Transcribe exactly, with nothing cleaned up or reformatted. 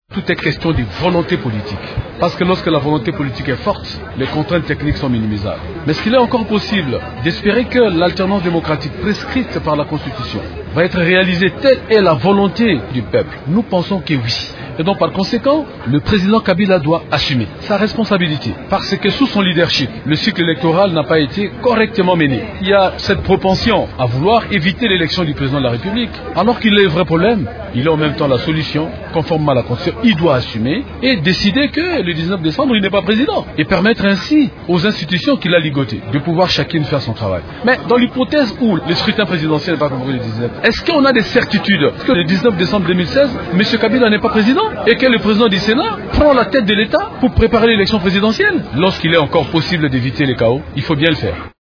Tout est question de volonté politique. Parce que lorsque la volonté politique est forte, les contraintes techniques sont minimisables. Mais est-ce qu'il est encore possible d'espérer que l'alternance démocratique prescrite par la Constitution va être réalisée telle est la volonté du peuple? Nous pensons que oui. Et donc par conséquent, le président Kabila doit assumer sa responsabilité. Parce que sous son leadership, le cycle électoral n'a pas été correctement mené. Il y a cette propension à vouloir éviter l'élection du président de la République. Alors qu'il est le vrai problème, il est en même temps la solution, conformément à la Constitution. Il doit assumer et décider que le dix-neuf décembre, il n'est pas président. Et permettre ainsi aux institutions qu'il a ligotées de pouvoir chacune faire son travail. Mais dans l'hypothèse où le scrutin présidentiel n'est pas compris le dix-neuf, est-ce qu'on a des certitudes? Est-ce que le dix-neuf décembre deux mille seize, M. Kabila n'est pas président et que le président du Sénat prend la tête de l'État pour préparer l'élection présidentielle? Lorsqu'il est encore possible d'éviter les chaos, il faut bien le faire.